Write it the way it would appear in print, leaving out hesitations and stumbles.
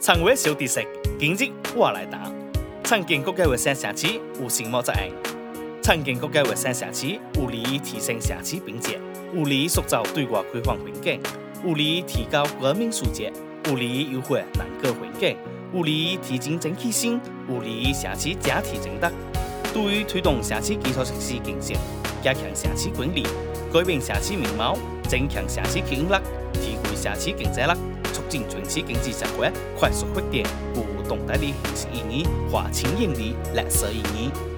常委小知識，今日我來答。長建國嘅衛生城市有什麼責任？長建國嘅衛生城市有利提升城市品質，有利塑造對外開放環境，有利提高國民素質，有利優化人口環境，有利提升整體性，有利城市整體增值。對於推動城市基礎設施建設，加強城市管理，改變城市面貌，增強城市吸引力，提高城市經濟力，促進全市經濟社會快速發展，有重大的現實意義和深遠的歷史意義。